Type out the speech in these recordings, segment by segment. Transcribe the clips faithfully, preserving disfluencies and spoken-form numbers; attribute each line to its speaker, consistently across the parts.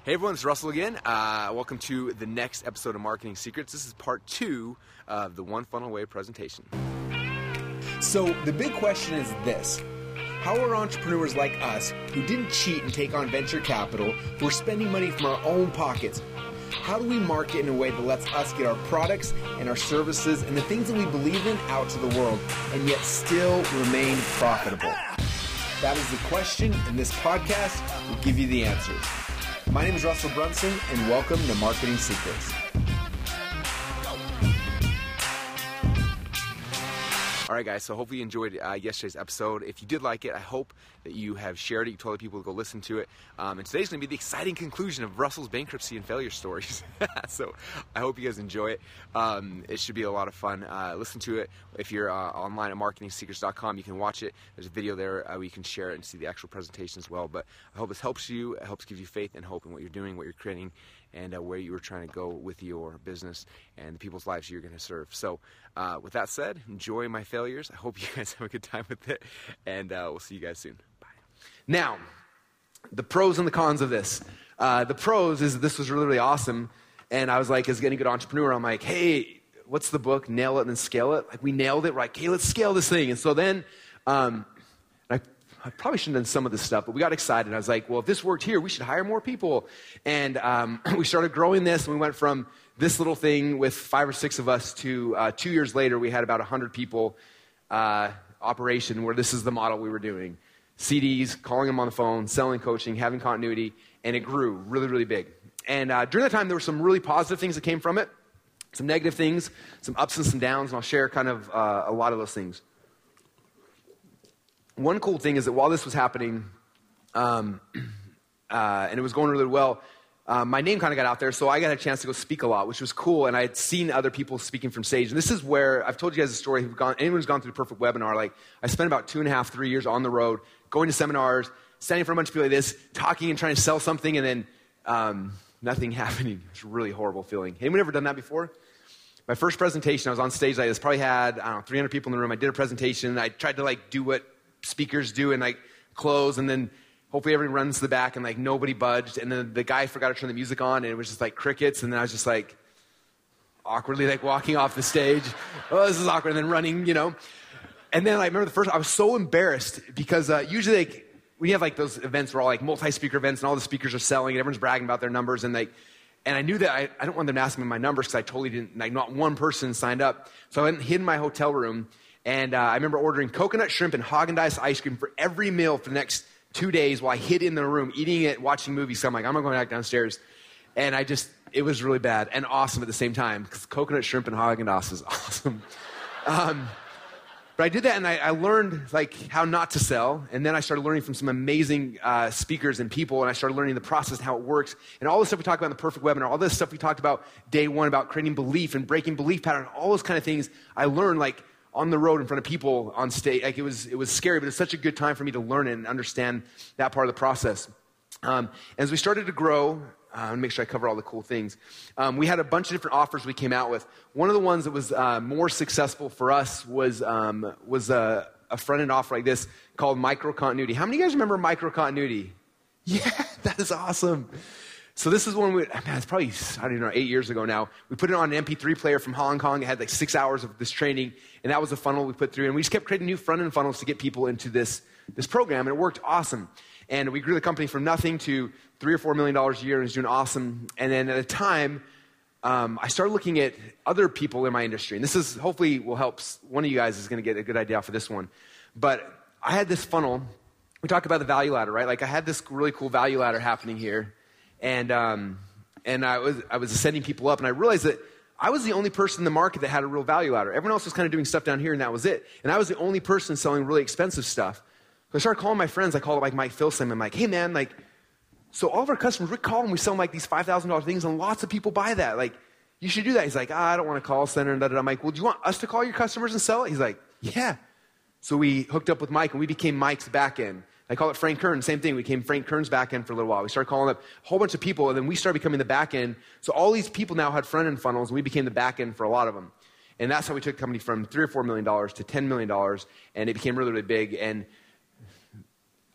Speaker 1: Hey everyone, it's Russell again. Uh, welcome to the next episode of Marketing Secrets. This is part two of the One Funnel Away presentation.
Speaker 2: So the big question is this: how are entrepreneurs like us, who didn't cheat and take on venture capital, who are spending money from our own pockets, how do we market in a way that lets us get our products and our services and the things that we believe in out to the world and yet still remain profitable? That is the question, and this podcast will give you the answers. My name is Russell Brunson, and welcome to Marketing Secrets.
Speaker 1: All right, guys, so hopefully you enjoyed uh, yesterday's episode. If you did like it, I hope that you have shared it. You told other people to go listen to it. Um, and today's going to be the exciting conclusion of Russell's bankruptcy and failure stories. So I hope you guys enjoy it. Um, it should be a lot of fun. Uh, listen to it. If you're uh, online at marketing secrets dot com, you can watch it. There's a video there uh, where you can share it and see the actual presentation as well. But I hope this helps you. It helps give you faith and hope in what you're doing, what you're creating, and uh, where you were trying to go with your business and the people's lives you're going to serve. So uh, with that said, enjoy my failures. I hope you guys have a good time with it, and uh, we'll see you guys soon. Bye.
Speaker 2: Now, the pros and the cons of this. Uh, the pros is this was really, really awesome, and I was like, as getting a good entrepreneur, I'm like, hey, what's the book? Nail it and then scale it. Like, we nailed it. We're like, hey, let's scale this thing. And so then um, I, I probably shouldn't have done some of this stuff, but we got excited. I was like, well, if this worked here, we should hire more people. And um, we started growing this, and we went from this little thing with five or six of us to uh, two years later, we had about one hundred people uh, operation where this is the model we were doing. C Ds, calling them on the phone, selling coaching, having continuity, and it grew really, really big. And uh, during that time, there were some really positive things that came from it, some negative things, some ups and some downs, and I'll share kind of uh, a lot of those things. One cool thing is that while this was happening, um, uh, and it was going really well, uh, my name kind of got out there, so I got a chance to go speak a lot, which was cool, and I had seen other people speaking from stage. And this is where, I've told you guys a story, who've gone, anyone who's gone through Perfect Webinar, like, I spent about two and a half, three years on the road, going to seminars, standing in front of a bunch of people like this, talking and trying to sell something, and then um, nothing happening. It's a really horrible feeling. Anyone ever done that before? My first presentation, I was on stage like this, probably had, I don't know, three hundred people in the room. I did a presentation, I tried to like do what speakers do and like close, and then hopefully everyone runs to the back, and like nobody budged, and then the guy forgot to turn the music on, and it was just like crickets, and then I was just like awkwardly like walking off the stage. Oh, this is awkward, and then running, you know. And then I remember the first, I was so embarrassed because uh, usually like when you have like those events where all like multi-speaker events and all the speakers are selling and everyone's bragging about their numbers, and like, and I knew that I, I don't want them to ask me my numbers because I totally didn't, like not one person signed up. So I went and hid in my hotel room, and uh, I remember ordering coconut shrimp and Haagen-Dazs ice cream for every meal for the next two days while I hid in the room, eating it, watching movies. So I'm like, I'm not going back downstairs. And I just, it was really bad and awesome at the same time because coconut shrimp and Haagen-Dazs is awesome. Um, but I did that, and I, I learned like how not to sell. And then I started learning from some amazing uh, speakers and people, and I started learning the process and how it works. And all the stuff we talked about in the Perfect Webinar, all this stuff we talked about day one about creating belief and breaking belief pattern, all those kind of things I learned like on the road in front of people on stage. Like it was, it was scary, but it's such a good time for me to learn it and understand that part of the process. Um, as we started to grow, uh, and make sure I cover all the cool things. Um, we had a bunch of different offers we came out with. One of the ones that was uh, more successful for us was um, was a, a front-end offer like this called Micro Continuity. How many of you guys remember Micro Continuity? Yeah, that is awesome. So this is one, we, man, it's probably, I don't know, eight years ago now. We put it on an M P three player from Hong Kong. It had like six hours of this training, and that was a funnel we put through. And we just kept creating new front-end funnels to get people into this, this program, and it worked awesome. And we grew the company from nothing to three or four million dollars a year, and it was doing awesome. And then at the time, um, I started looking at other people in my industry. And this is, hopefully will help, one of you guys is going to get a good idea for this one. But I had this funnel. We talk about the value ladder, right? Like I had this really cool value ladder happening here. And um, and I was I was ascending people up, and I realized that I was the only person in the market that had a real value ladder. Everyone else was kind of doing stuff down here, and that was it. And I was the only person selling really expensive stuff. So I started calling my friends. I called like Mike Filson. I'm like, hey man, like, so all of our customers, we call them, we sell them like these five thousand dollars things, and lots of people buy that. Like, you should do that. He's like, ah, I don't want a call center. And da, da, da. I'm like, well, do you want us to call your customers and sell it? He's like, yeah. So we hooked up with Mike, and we became Mike's back end. I call it Frank Kern, same thing. We became Frank Kern's back end for a little while. We started calling up a whole bunch of people, and then we started becoming the back end. So all these people now had front end funnels, and we became the back end for a lot of them. And that's how we took the company from three or four million dollars to ten million dollars, and it became really, really big. And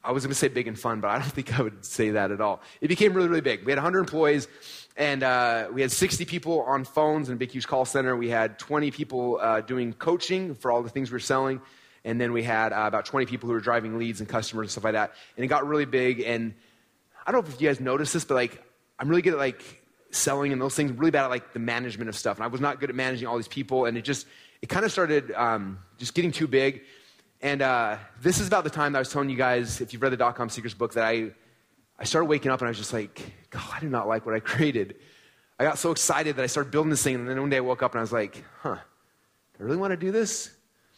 Speaker 2: I was going to say big and fun, but I don't think I would say that at all. It became really, really big. We had one hundred employees, and uh, we had sixty people on phones in a big, huge call center. We had twenty people uh, doing coaching for all the things we were selling, and then we had uh, about twenty people who were driving leads and customers and stuff like that. And it got really big, and I don't know if you guys noticed this, but like I'm really good at like selling and those things, really bad at like the management of stuff. And I was not good at managing all these people, and it just, it kind of started um, just getting too big. And uh, this is about the time that I was telling you guys, if you've read the Dot-Com Secrets book, that I, I started waking up and I was just like, God, I do not like what I created. I got so excited that I started building this thing, and then one day I woke up and I was like, huh, do I really want to do this?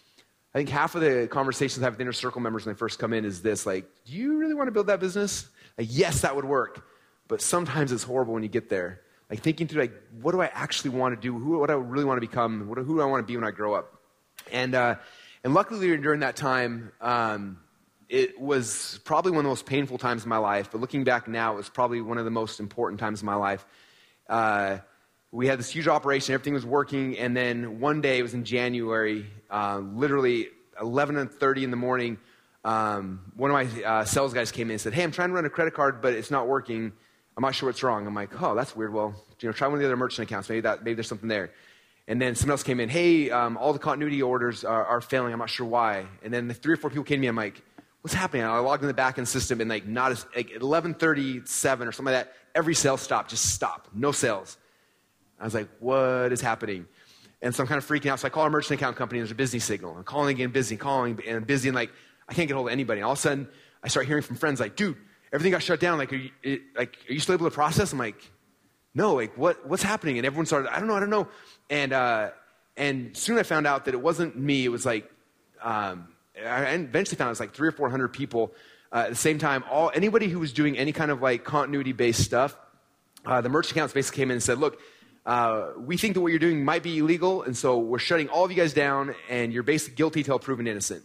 Speaker 2: I think half of the conversations I have with Inner Circle members when they first come in is this, like, do you really want to build that business? Like, yes, that would work, but sometimes it's horrible when you get there. Like thinking through, like, what do I actually want to do? Who, what do I really want to become? What, who do I want to be when I grow up? And uh, and luckily during that time, um, it was probably one of the most painful times in my life. But looking back now, it was probably one of the most important times in my life. Uh, we had this huge operation. Everything was working. And then one day, it was in January, uh, literally eleven thirty in the morning, um, one of my uh, sales guys came in and said, hey, I'm trying to run a credit card, but it's not working. I'm not sure what's wrong. I'm like, oh, that's weird. Well, you know, try one of the other merchant accounts. Maybe that, maybe there's something there. And then someone else came in. Hey, um, all the continuity orders are, are failing. I'm not sure why. And then the three or four people came to me. I'm like, what's happening? And I logged in the back end system, and like not as, like at eleven thirty-seven or something like that, every sale stopped. Just stop. No sales. I was like, what is happening? And so I'm kind of freaking out. So I call our merchant account company. And there's a busy signal. I'm calling again, busy, calling, and busy, and like I can't get hold of anybody. And all of a sudden, I start hearing from friends like, dude, everything got shut down. Like, are you, it, like, are you still able to process? I'm like, no, like, what, what's happening? And everyone started, I don't know, I don't know. And, uh, and soon I found out that it wasn't me. It was like, um, I eventually found it was like three or four hundred people. Uh, at the same time, all, anybody who was doing any kind of like continuity-based stuff, uh, the merchant accounts basically came in and said, look, uh, we think that what you're doing might be illegal, and so we're shutting all of you guys down, and you're basically guilty till proven innocent.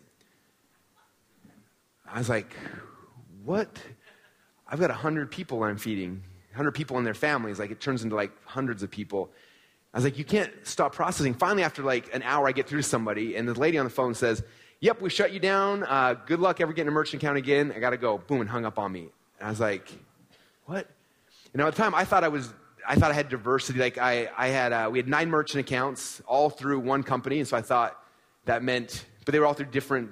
Speaker 2: I was like, what? I've got one hundred people I'm feeding, one hundred people and their families. Like, it turns into, like, hundreds of people. I was like, you can't stop processing. Finally, after, like, an hour, I get through to somebody, and the lady on the phone says, yep, we shut you down. Uh, good luck ever getting a merchant account again. I got to go. Boom, and hung up on me. And I was like, what? You know, at the time, I thought I was, I thought I had diversity. Like, I, I had, uh, we had nine merchant accounts, all through one company, and so I thought that meant, but they were all through different,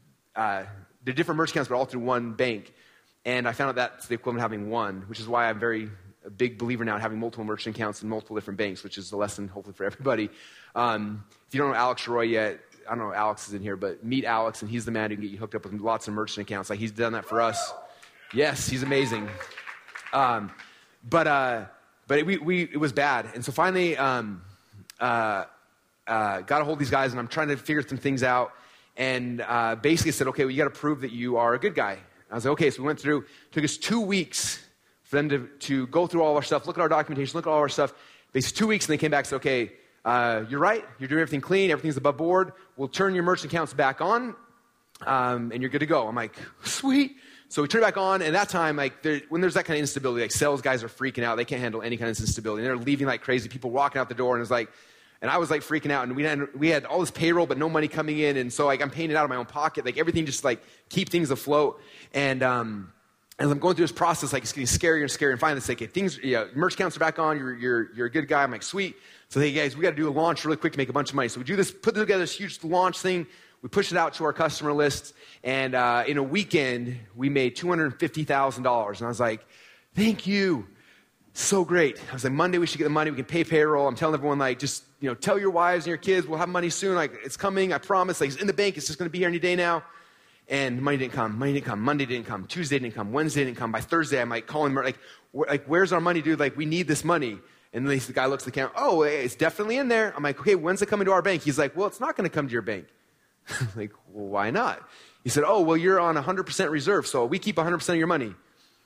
Speaker 2: uh, they're different merchant accounts, but all through one bank. And I found out that's the equivalent of having one, which is why I'm very a big believer now in having multiple merchant accounts in multiple different banks, which is the lesson hopefully for everybody. Um, if you don't know Alex Roy yet, I don't know if Alex is in here, but meet Alex, and he's the man who can get you hooked up with lots of merchant accounts. Like, he's done that for us. Yes, he's amazing. Um, but uh, but it, we, we, it was bad. And so finally um, uh, uh, got a hold of these guys, and I'm trying to figure some things out. And uh, basically said, okay, well, you got to prove that you are a good guy. I was like, okay, so we went through, it took us two weeks for them to, to go through all our stuff, look at our documentation, look at all our stuff. Basically two weeks, and they came back and said, okay, uh, you're right, you're doing everything clean, everything's above board, we'll turn your merchant accounts back on, um, and you're good to go. I'm like, sweet. So we turn it back on, and at that time, like, there, when there's that kind of instability, like, sales guys are freaking out, they can't handle any kind of instability, and they're leaving like crazy, people walking out the door, and it's like, and I was like freaking out, and we had, we had all this payroll, but no money coming in, and so like I'm paying it out of my own pocket, like everything just like keep things afloat. And um, as I'm going through this process, like it's getting scarier and scarier, and finally it's like, hey, things, yeah, merch accounts are back on, you're you're you're a good guy. I'm like, sweet. So hey guys, we got to do a launch really quick to make a bunch of money. So we do this, put together this huge launch thing. We push it out to our customer list, and uh, in a weekend we made two hundred fifty thousand dollars. And I was like, thank you. So great. I was like, Monday we should get the money. We can pay payroll. I'm telling everyone, like, just, you know, tell your wives and your kids we'll have money soon. Like, it's coming. I promise. Like, it's in the bank. It's just going to be here any day now. And money didn't come. Money didn't come. Monday didn't come. Tuesday didn't come. Wednesday didn't come. By Thursday, I'm like calling, like, like, where's our money, dude? Like, we need this money. And then the guy looks at the account. Oh, it's definitely in there. I'm like, okay, when's it coming to our bank? He's like, well, it's not going to come to your bank. I'm like, well, why not? He said, oh, well, you're on one hundred percent reserve, so we keep one hundred percent of your money.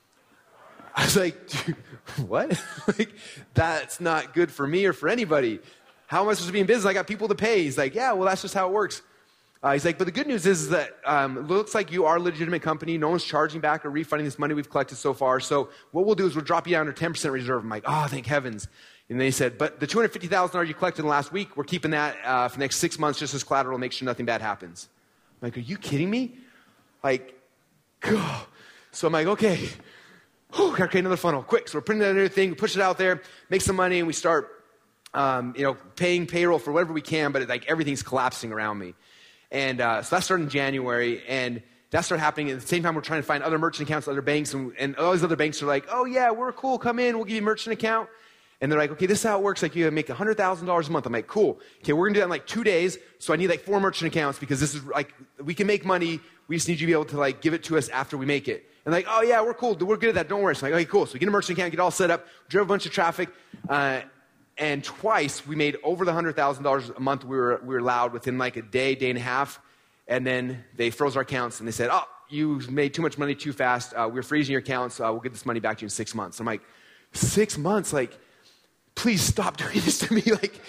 Speaker 2: I was like, dude, what? Like, that's not good for me or for anybody. How am I supposed to be in business? I got people to pay. He's like, yeah, well, that's just how it works. Uh, he's like, but the good news is, is that um, it looks like you are a legitimate company. No one's charging back or refunding this money we've collected so far. So what we'll do is we'll drop you down to ten percent reserve. I'm like, oh, thank heavens. And then he said, but the two hundred fifty thousand dollars you collected in the last week, we're keeping that uh, for the next six months just as collateral, make sure nothing bad happens. I'm like, are you kidding me? Like, God. So I'm like, okay, whew, gotta create another funnel, quick. So we're printing another thing, push it out there, make some money, and we start, um, you know, paying payroll for whatever we can, but it, like everything's collapsing around me. And uh, so that started in January, and that started happening. At the same time, we're trying to find other merchant accounts, other banks, and, and all these other banks are like, oh yeah, we're cool, come in, we'll give you a merchant account. And they're like, okay, this is how it works. Like, you make one hundred thousand dollars a month. I'm like, cool. Okay, we're going to do that in like two days. So I need like four merchant accounts because this is like, we can make money. We just need you to be able to like give it to us after we make it. And like, oh yeah, we're cool. We're good at that. Don't worry. So I'm like, okay, cool. So we get a merchant account, get it all set up, drove a bunch of traffic. Uh, and twice we made over the one hundred thousand dollars a month we were, we were allowed within like a day, day and a half. And then they froze our accounts and they said, oh, you made too much money too fast. Uh, we're freezing your accounts. Uh, we'll get this money back to you in six months. I'm like, six months? Like, please stop doing this to me. Like,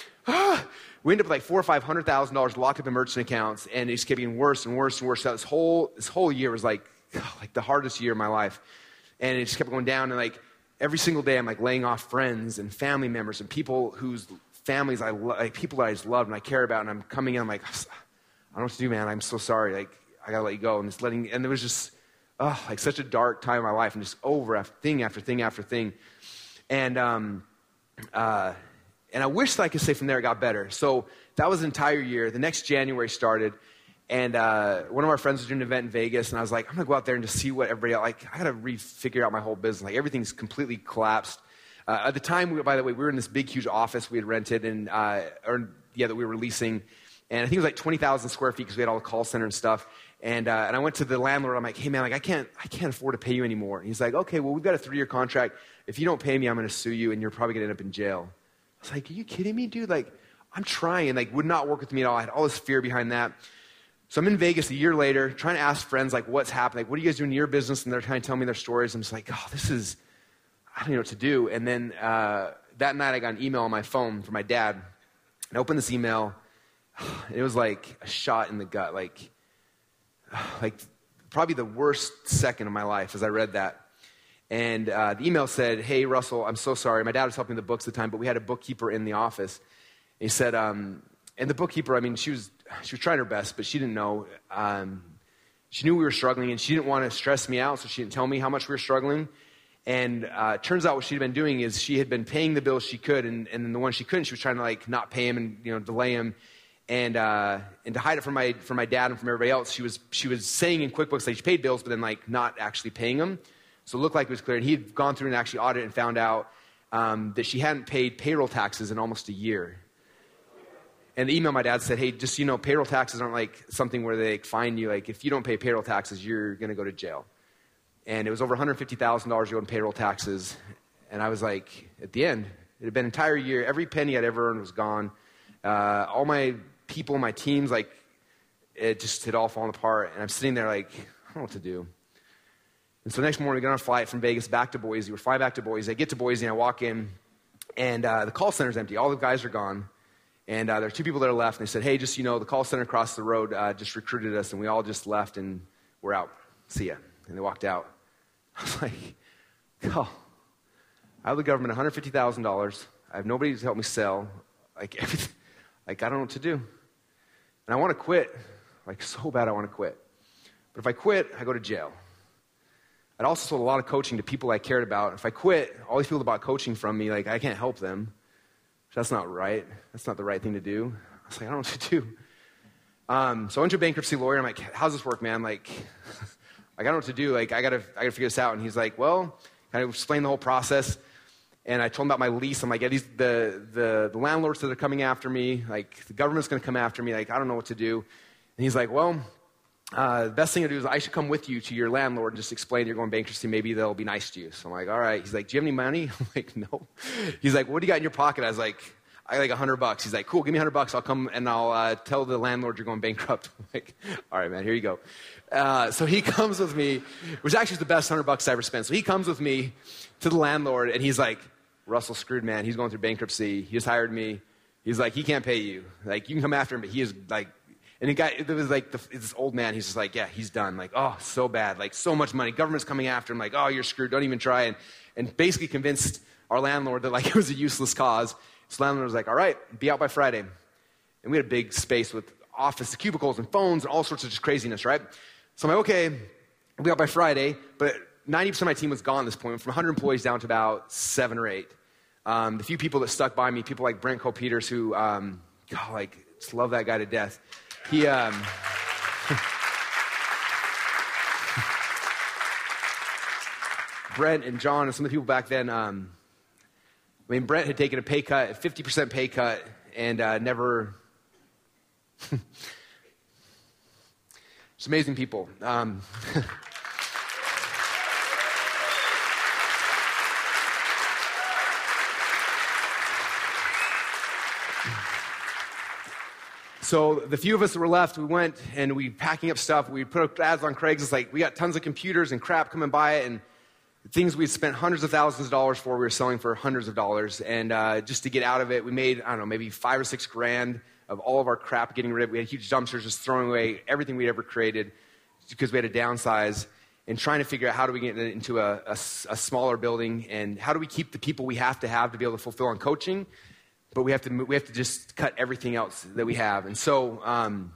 Speaker 2: ah. We ended up with like four or five hundred thousand dollars locked up in merchant accounts, and it just kept getting worse and worse and worse. So this whole this whole year was like like the hardest year of my life, and it just kept going down. And like every single day, I'm like laying off friends and family members and people whose families I lo- like people that I just love and I care about. And I'm coming in, I'm like, I don't know what to do, man. I'm so sorry. Like I gotta let you go. And just letting and it was just oh like such a dark time in my life, and just over after thing after thing after thing, and um. Uh, and I wish that I could say from there it got better. So that was an entire year. The next January started, and uh, one of our friends was doing an event in Vegas, and I was like, I'm going to go out there and just see what everybody else, like, I got to re-figure out my whole business. Like, everything's completely collapsed. Uh, at the time, we, by the way, we were in this big, huge office we had rented, and uh, or, yeah, that we were leasing, and I think it was like twenty thousand square feet because we had all the call center and stuff. And uh, and I went to the landlord. I'm like, hey man, like I can't I can't afford to pay you anymore. And he's like, okay, well we've got a three-year contract. If you don't pay me, I'm going to sue you, and you're probably going to end up in jail. I was like, are you kidding me, dude? Like, I'm trying. Like, would not work with me at all. I had all this fear behind that. So I'm in Vegas a year later, trying to ask friends like, what's happening? Like, what are you guys doing in your business? And they're trying to tell me their stories. I'm just like, oh, this is I don't know what to do. And then uh, that night, I got an email on my phone from my dad. And I opened this email. And it was like a shot in the gut, like. Like probably the worst second of my life as I read that. And uh, the email said, hey, Russell, I'm so sorry. My dad was helping the books at the time, but we had a bookkeeper in the office. And he said, um, and the bookkeeper, I mean, she was she was trying her best, but she didn't know. Um, she knew we were struggling, and she didn't want to stress me out, so she didn't tell me how much we were struggling. And uh, it turns out what she'd been doing is she had been paying the bills she could, and, and then the ones she couldn't, she was trying to like not pay him and you know delay him. And uh, and to hide it from my from my dad and from everybody else, she was she was saying in QuickBooks that she paid bills, but then like not actually paying them. So it looked like it was clear. And he had gone through and actually audited and found out um, that she hadn't paid payroll taxes in almost a year. And the email my dad said, hey, just so you know, payroll taxes aren't like something where they fine you. Like if you don't pay payroll taxes, you're going to go to jail. And it was over one hundred fifty thousand dollars you owed in payroll taxes. And I was like, at the end, it had been an entire year. Every penny I'd ever earned was gone. Uh, all my people, my teams, like, it just had all fallen apart. And I'm sitting there like, I don't know what to do. And so the next morning, we get on a flight from Vegas back to Boise. We're flying back to Boise. I get to Boise, and I walk in, and uh, the call center's empty. All the guys are gone. And uh, there are two people that are left, and they said, hey, just, you know, the call center across the road uh, just recruited us, and we all just left, and we're out. See ya. And they walked out. I was like, oh, I owe the government one hundred fifty thousand dollars. I have nobody to help me sell. Like, everything. Like, I don't know what to do. And I want to quit. Like, so bad I want to quit. But if I quit, I go to jail. I'd also sold a lot of coaching to people I cared about. If I quit, all these people about coaching from me, like, I can't help them. That's not right. That's not the right thing to do. I was like, I don't know what to do. Um, so I went to a bankruptcy lawyer. I'm like, how's this work, man? Like, I don't know what to do. Like, I gotta, I gotta figure this out. And he's like, well, kind of explain the whole process. And I told him about my lease. I'm like, yeah, these, the, the, the landlords that are coming after me, like, the government's going to come after me. Like, I don't know what to do. And he's like, well, uh, the best thing to do is I should come with you to your landlord and just explain you're going bankruptcy. Maybe they'll be nice to you. So I'm like, all right. He's like, do you have any money? I'm like, no. He's like, what do you got in your pocket? I was like, I got like a hundred bucks. He's like, cool, give me a hundred bucks. I'll come and I'll uh, tell the landlord you're going bankrupt. I'm like, all right, man, here you go. Uh, so he comes with me, which actually is the best hundred bucks I ever spent. So he comes with me to the landlord, and he's like, Russell screwed, man. He's going through bankruptcy. He just hired me. He's like, he can't pay you. Like, you can come after him, but he is like, and the guy, there was like the, this old man. He's just like, yeah, he's done. Like, oh, so bad. Like, so much money. Government's coming after him. Like, oh, you're screwed. Don't even try. And, and basically convinced our landlord that like it was a useless cause. So landlord was like, all right, be out by Friday. And we had a big space with office cubicles and phones and all sorts of just craziness, right? So I'm like, okay, we got by Friday, but ninety percent of my team was gone at this point. From one hundred employees down to about seven or eight. Um, the few people that stuck by me, people like Brent Cole-Peters, who, um, God, like, just love that guy to death. He, um, Brent and John and some of the people back then, um, I mean, Brent had taken a pay cut, a fifty percent pay cut, and uh, never, just amazing people. Um, So the few of us that were left, we went and we packing up stuff. We put up ads on Craigslist. Like, we got tons of computers and crap, come and buy it. And things we'd spent hundreds of thousands of dollars for, we were selling for hundreds of dollars. And uh, just to get out of it, we made, I don't know, maybe five or six grand of all of our crap getting rid of it. We had huge dumpsters just throwing away everything we'd ever created because we had to downsize and trying to figure out how do we get into a, a, a smaller building and how do we keep the people we have to have to be able to fulfill on coaching. But we have to we have to just cut everything else that we have. And so um,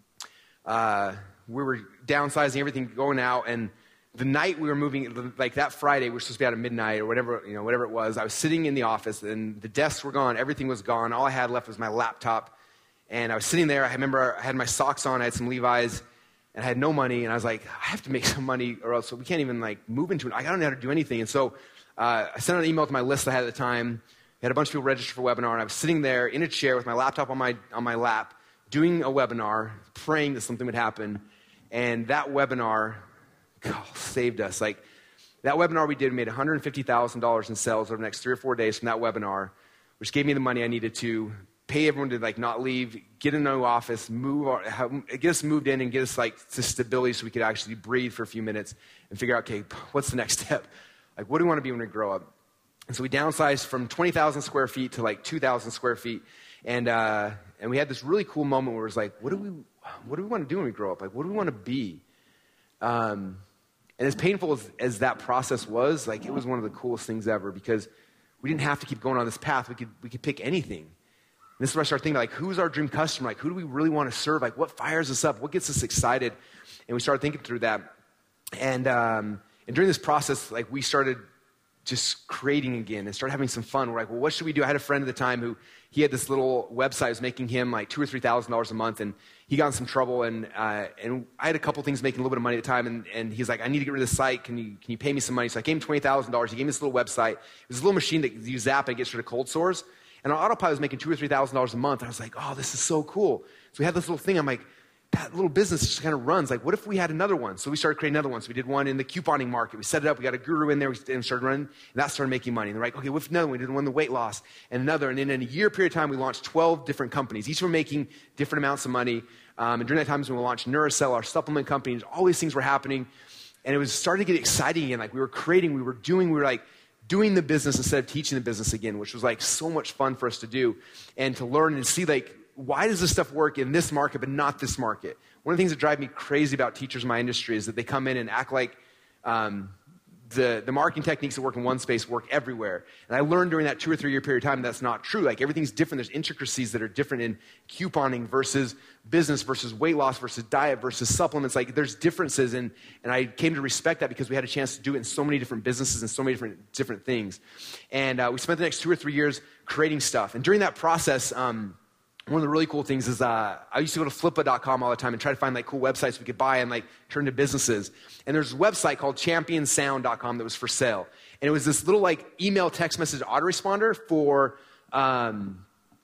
Speaker 2: uh, we were downsizing everything, going out. And the night we were moving, like that Friday, we were supposed to be out at midnight or whatever, you know, whatever it was. I was sitting in the office, and the desks were gone. Everything was gone. All I had left was my laptop. And I was sitting there. I remember I had my socks on. I had some Levi's, and I had no money. And I was like, I have to make some money, or else we can't even like move into it. I don't know how to do anything. And so uh, I sent out an email to my list I had at the time. I had a bunch of people register for a webinar, and I was sitting there in a chair with my laptop on my on my lap, doing a webinar, praying that something would happen. And that webinar, God, saved us. Like, that webinar we did, we made one hundred fifty thousand dollars in sales over the next three or four days from that webinar, which gave me the money I needed to pay everyone to like not leave, get a new office, move, our, get us moved in, and get us like to stability so we could actually breathe for a few minutes and figure out, okay, what's the next step? Like, what do we want to be when we grow up? And so we downsized from twenty thousand square feet to like two thousand square feet. And, uh, and we had this really cool moment where it was like, what do we, what do we want to do when we grow up? Like, what do we want to be? Um, and as painful as, as that process was, like, it was one of the coolest things ever because we didn't have to keep going on this path. We could, we could pick anything. And this is where I started thinking, like, who's our dream customer? Like, who do we really want to serve? Like, what fires us up? What gets us excited? And we started thinking through that. And, um, and during this process, like, we started just creating again and started having some fun. We're like, well, what should we do? I had a friend at the time who, he had this little website that was making him like two or three thousand dollars a month, and he got in some trouble. And uh, and I had a couple things making a little bit of money at the time, and, and he's like, I need to get rid of this site. Can you can you pay me some money? So I gave him twenty thousand dollars. He gave me this little website. It was a little machine that you zap and it gets rid of cold sores. And our autopilot was making two or three thousand dollars a month. And I was like, oh, this is so cool. So we had this little thing. I'm like, that little business just kind of runs. Like, what if we had another one? So we started creating another one. So we did one in the couponing market. We set it up. We got a guru in there. We started running, and that started making money. And they're like, okay, what if another one? We did one in the weight loss, and another. And then in a year period of time, we launched twelve different companies. Each were making different amounts of money. Um, and during that time, when we launched Neuracell, our supplement company, all these things were happening. And it was starting to get exciting again. Like, we were creating, we were doing, we were like doing the business instead of teaching the business again, which was like so much fun for us to do and to learn and see, like, why does this stuff work in this market but not this market? One of the things that drive me crazy about teachers in my industry is that they come in and act like um, the, the marketing techniques that work in one space work everywhere. And I learned during that two or three year period of time that's not true. Like, everything's different. There's intricacies that are different in couponing versus business versus weight loss versus diet versus supplements. Like, there's differences, and, and I came to respect that because we had a chance to do it in so many different businesses and so many different, different things. And uh, we spent the next two or three years creating stuff. And during that process, um, one of the really cool things is uh, I used to go to flippa dot com all the time and try to find like cool websites we could buy and like turn to businesses. And there's a website called champion sound dot com that was for sale. And it was this little like email text message autoresponder for um,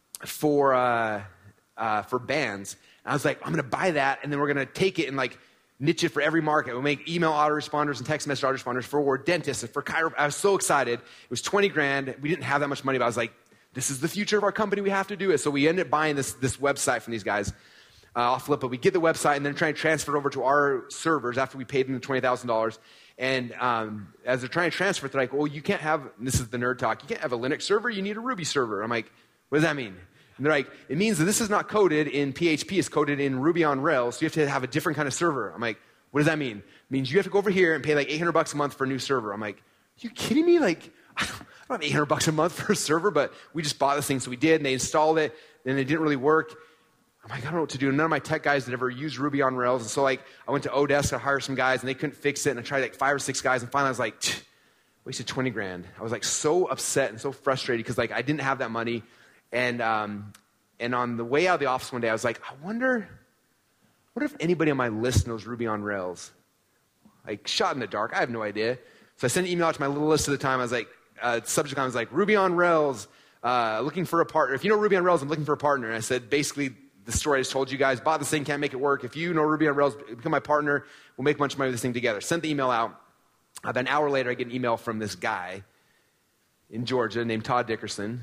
Speaker 2: for uh, uh, for bands. And I was like, I'm going to buy that, and then we're going to take it and like niche it for every market. We'll make email autoresponders and text message autoresponders for dentists and for chiro. I was so excited. It was twenty grand. We didn't have that much money, but I was like, this is the future of our company. We have to do it. So we ended up buying this, this website from these guys uh, off Flippa. We get the website and then try to transfer it over to our servers after we paid them the twenty thousand dollars. And um, as they're trying to transfer it, they're like, well, you can't have, this is the nerd talk, you can't have a Linux server. You need a Ruby server. I'm like, what does that mean? And they're like, it means that this is not coded in P H P. It's coded in Ruby on Rails. So you have to have a different kind of server. I'm like, what does that mean? It means you have to go over here and pay like eight hundred bucks a month for a new server. I'm like, are you kidding me? Like, I don't, I don't have eight hundred bucks a month for a server, but we just bought this thing. So we did, and they installed it, and it didn't really work. I'm like, I don't know what to do. And none of my tech guys had ever used Ruby on Rails. And so like, I went to Odesk to hire some guys, and they couldn't fix it. And I tried like five or six guys, and finally I was like, wasted twenty grand. I was like so upset and so frustrated because like I didn't have that money. And um, and on the way out of the office one day, I was like, I wonder, what if anybody on my list knows Ruby on Rails? Like, shot in the dark. I have no idea. So I sent an email out to my little list at the time. I was like, uh, subject line was like, Ruby on Rails, uh, looking for a partner. If you know Ruby on Rails, I'm looking for a partner. And I said, basically, the story I just told you guys, bought this thing, can't make it work. If you know Ruby on Rails, become my partner. We'll make a bunch of money with this thing together. Sent the email out. About an hour later, I get an email from this guy in Georgia named Todd Dickerson.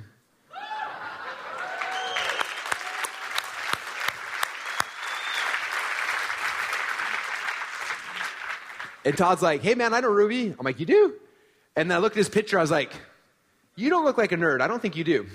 Speaker 2: And Todd's like, hey, man, I know Ruby. I'm like, you do? And then I looked at his picture. I was like, you don't look like a nerd. I don't think you do.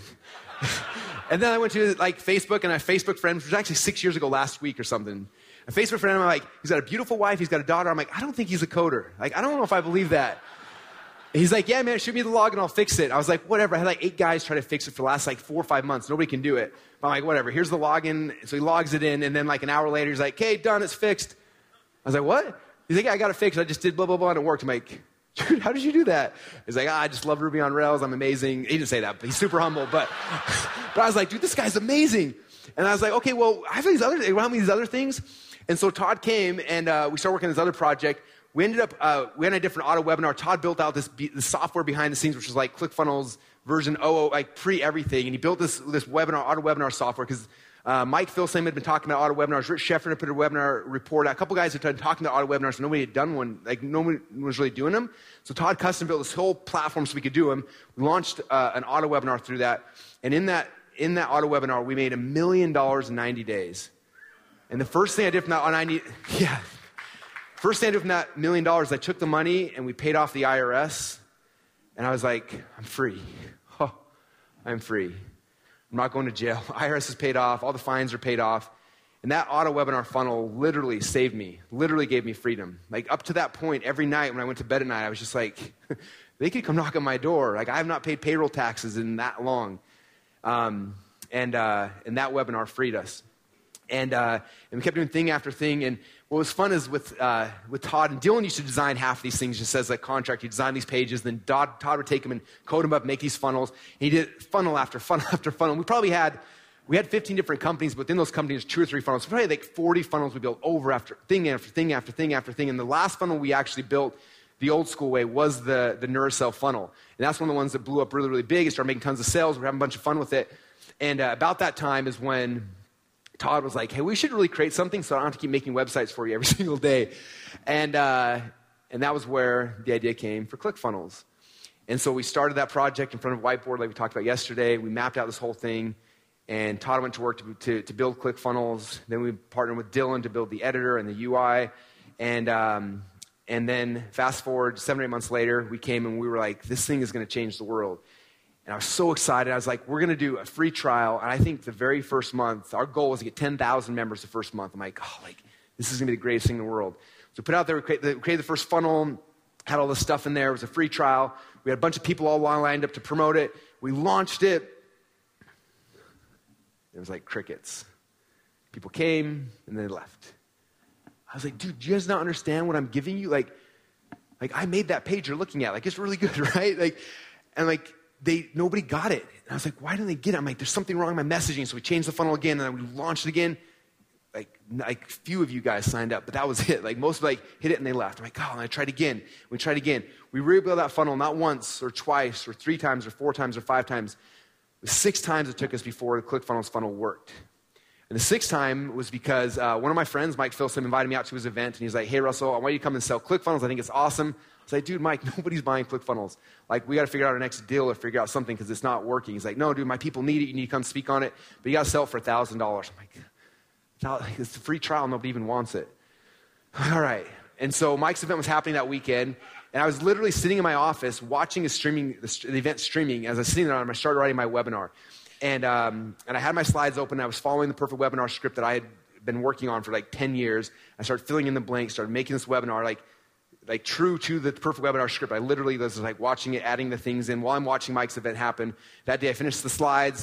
Speaker 2: And then I went to like Facebook, and I Facebook friends, which was actually six years ago last week or something. A Facebook friend, I'm like, he's got a beautiful wife. He's got a daughter. I'm like, I don't think he's a coder. Like, I don't know if I believe that. And he's like, yeah, man, shoot me the log and I'll fix it. I was like, whatever. I had like eight guys try to fix it for the last like four or five months. Nobody can do it. But I'm like, whatever. Here's the login. So he logs it in. And then like an hour later, he's like, okay, done. It's fixed. I was like, what? He's like, yeah, I got it fixed. I just did blah, blah, blah, and it worked. I'm like, dude, how did you do that? He's like, ah, I just love Ruby on Rails. I'm amazing. He didn't say that, but he's super humble. But, but I was like, dude, this guy's amazing. And I was like, okay, well, I have these other, around me these other things. And so Todd came, and uh, we started working on this other project. We ended up, uh, we had a different auto webinar. Todd built out this, be, this software behind the scenes, which was like ClickFunnels version zero zero, like pre-everything. And he built this, this webinar, auto webinar software, because uh, Mike Filsaime had been talking about auto webinars. Rich Scheffer had put a webinar report out. A couple guys had been talking about auto webinars, but nobody had done one. Like, nobody was really doing them. So Todd custom built this whole platform so we could do them. We launched uh, an auto webinar through that. And in that, in that auto webinar, we made a million dollars in ninety days. And the first thing I did from that, ninety, yeah, first thing I did from that million dollars, I took the money and we paid off the I R S. And I was like, I'm free. Oh, I'm free. I'm not going to jail. I R S is paid off. All the fines are paid off. And that auto webinar funnel literally saved me, literally gave me freedom. Like up to that point, every night when I went to bed at night, I was just like, they could come knock on my door. Like I have not paid payroll taxes in that long. Um, and, uh, and that webinar freed us. And, uh, and we kept doing thing after thing. And what was fun is with, uh, with Todd, and Dylan used to design half of these things just as a contract. He'd design these pages, then Todd, Todd would take them and code them up, make these funnels. And he did funnel after funnel after funnel. And we probably had, we had fifteen different companies, but within those companies, two or three funnels. So probably like forty funnels we built over after thing after thing after thing after thing. And the last funnel we actually built the old school way was the, the Neuracell funnel. And that's one of the ones that blew up really, really big. It started making tons of sales. We were having a bunch of fun with it. And uh, about that time is when Todd was like, hey, we should really create something so I don't have to keep making websites for you every single day. And, uh, and that was where the idea came for ClickFunnels. And so we started that project in front of a whiteboard like we talked about yesterday. We mapped out this whole thing. And Todd went to work to, to, to build ClickFunnels. Then we partnered with Dylan to build the editor and the U I. And, um, and then fast forward seven or eight months later, we came and we were like, this thing is going to change the world. And I was so excited. I was like, we're going to do a free trial. And I think the very first month, our goal was to get ten thousand members the first month. I'm like, oh, like, this is going to be the greatest thing in the world. So we put out there, we created, we created the first funnel, had all this stuff in there. It was a free trial. We had a bunch of people all lined up to promote it. We launched it. It was like crickets. People came and they left. I was like, dude, do you guys not understand what I'm giving you? Like, like I made that page you're looking at. Like, it's really good, right? Like, and like, They nobody got it. And I was like, why didn't they get it? I'm like, there's something wrong with my messaging. So we changed the funnel again, and then we launched it again. Like, like few of you guys signed up, but that was it. Like most like hit it and they left. I'm like, oh, and I tried again. We tried again. We rebuilt that funnel not once or twice or three times or four times or five times. Six times it took us before the ClickFunnels funnel worked. And the sixth time was because uh, one of my friends, Mike Filsaime, invited me out to his event, and he's like, hey, Russell, I want you to come and sell ClickFunnels. I think it's awesome. I was like, dude, Mike, nobody's buying ClickFunnels. Like, we got to figure out our next deal or figure out something because it's not working. He's like, no, dude, my people need it. You need to come speak on it, but you got to sell it for one thousand dollars. I'm like, it's a free trial. Nobody even wants it. All right. And so Mike's event was happening that weekend, and I was literally sitting in my office watching a streaming, the, the event streaming. As I was sitting there, I started writing my webinar. And, um, and I had my slides open. I was following the Perfect Webinar script that I had been working on for like ten years. I started filling in the blanks, started making this webinar like, like true to the Perfect Webinar script. I literally was like watching it, adding the things in while I'm watching Mike's event happen. That day I finished the slides.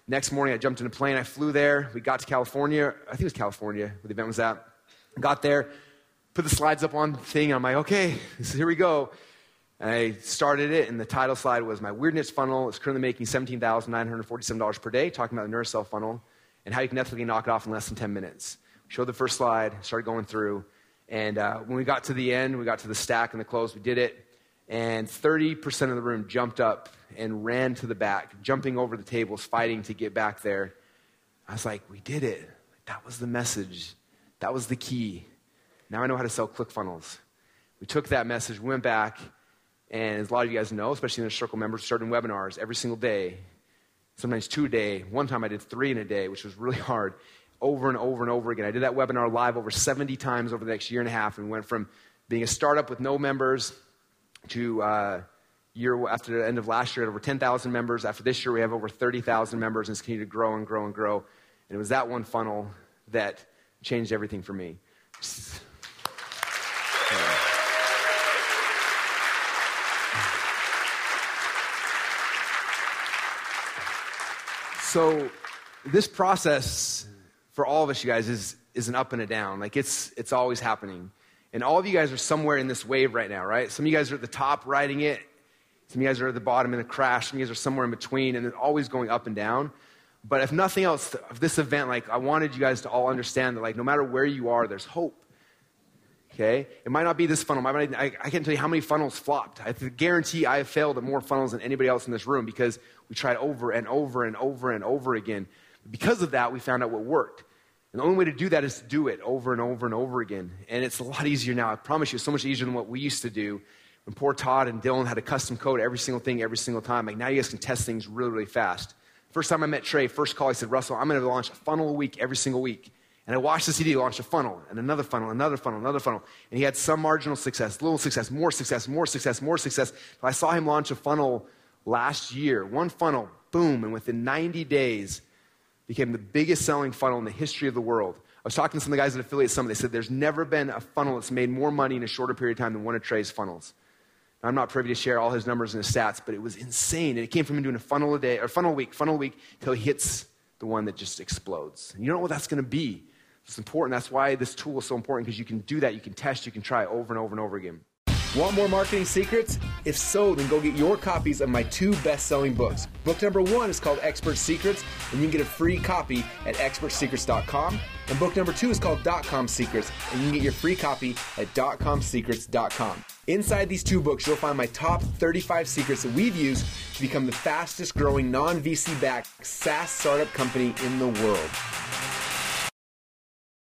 Speaker 2: Next morning, I jumped in a plane. I flew there. We got to California. I think it was California where the event was at. Got there, put the slides up on the thing. I'm like, okay, here we go. And I started it, and the title slide was my Weird Niche Funnel. It's currently making seventeen thousand nine hundred forty-seven dollars per day, talking about the Neurocell funnel and how you can ethically knock it off in less than ten minutes. Showed the first slide, started going through, and uh, when we got to the end, we got to the stack and the close, we did it, and thirty percent of the room jumped up and ran to the back, jumping over the tables, fighting to get back there. I was like, we did it. That was the message. That was the key. Now I know how to sell ClickFunnels. We took that message, we went back, and as a lot of you guys know, especially in the Circle members, we started webinars every single day, sometimes two a day. One time I did three in a day, which was really hard, over and over and over again. I did that webinar live over seventy times over the next year and a half, and we went from being a startup with no members to uh, year after the end of last year, had over ten thousand members. After this year, we have over thirty thousand members, and it's continued to grow and grow and grow. And it was that one funnel that changed everything for me. So this process for all of us, you guys, is, is an up and a down. Like it's, it's always happening. And all of you guys are somewhere in this wave right now, right? Some of you guys are at the top riding it. Some of you guys are at the bottom in a crash. Some of you guys are somewhere in between, and it's always going up and down. But if nothing else, of this event, like I wanted you guys to all understand that like no matter where you are, there's hope. Okay? It might not be this funnel. Might not, I, I can't tell you how many funnels flopped. I guarantee I have failed at more funnels than anybody else in this room because we tried over and over and over and over again. Because of that, we found out what worked. And the only way to do that is to do it over and over and over again. And it's a lot easier now. I promise you, it's so much easier than what we used to do when poor Todd and Dylan had a custom code every single thing every single time. Like now you guys can test things really, really fast. First time I met Trey, first call, he said, Russell, I'm going to launch a funnel a week every single week. And I watched the C D launch a funnel, and another funnel, another funnel, another funnel. And he had some marginal success, little success, more success, more success, more success. But I saw him launch a funnel last year. One funnel, boom, and within ninety days, became the biggest selling funnel in the history of the world. I was talking to some of the guys at Affiliate Summit. They said there's never been a funnel that's made more money in a shorter period of time than one of Trey's funnels. Now, I'm not privy to share all his numbers and his stats, but it was insane. And it came from him doing a funnel a day, or funnel a week, funnel a week, until he hits the one that just explodes. And you don't know what that's going to be. It's important. That's why this tool is so important, because you can do that. You can test. You can try over and over and over again. Want more marketing secrets? If so, then go get your copies of my two best-selling books. Book number one is called Expert Secrets, and you can get a free copy at expert secrets dot com. And book number two is called Dot-Com Secrets, and you can get your free copy at dot com secrets dot com. Inside these two books, you'll find my top thirty-five secrets that we've used to become the fastest-growing non-V C-backed SaaS startup company in the world.